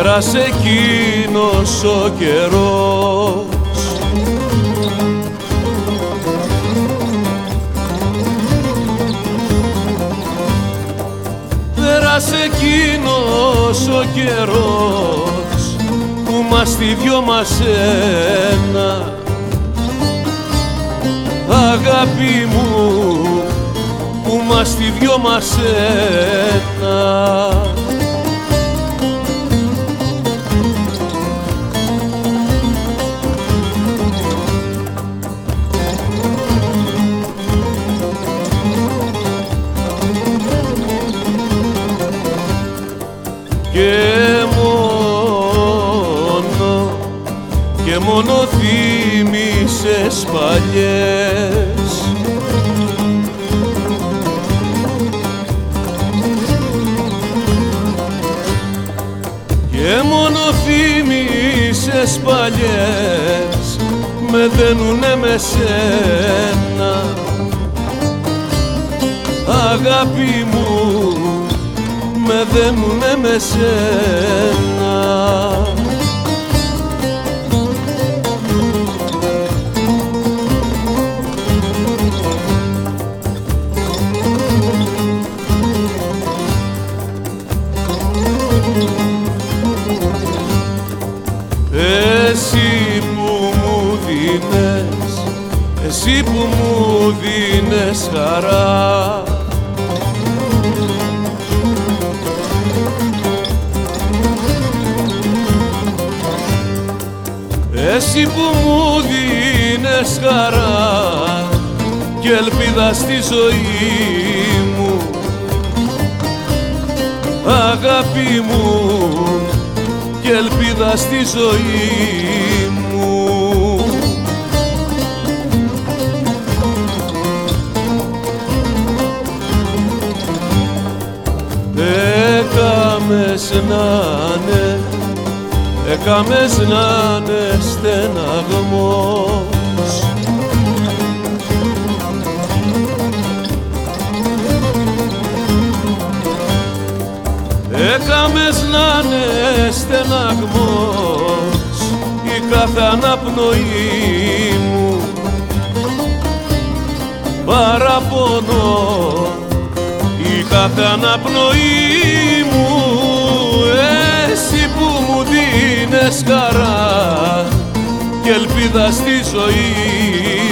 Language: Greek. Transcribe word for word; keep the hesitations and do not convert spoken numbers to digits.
πέρασε εκείνος ο καιρός. Πέρασε εκείνος ο καιρός που μας τη δυο μας ένα, αγάπη μου, που μας τη δυο μας ένα. Και μόνο, και μόνο θύμησες παλιές, και μόνο θύμησες παλιές με δένουνε με σένα, αγάπη μου, με δένουνε με σένα. Εσύ που μου δίνες, εσύ που μου δίνες χαρά, εσύ που μου δίνες χαρά και ελπίδα στη ζωή μου, αγάπη μου, και ελπίδα στη ζωή μου. Έκαμες να'ναι, έκαμες να'ναι στεναγμός, έκαμες να'ναι στεναγμός η κάθε αναπνοή μου, παραπονώ η κάθε αναπνοή μου. Εσύ που μου δίνες χαρά και ελπίδα στη ζωή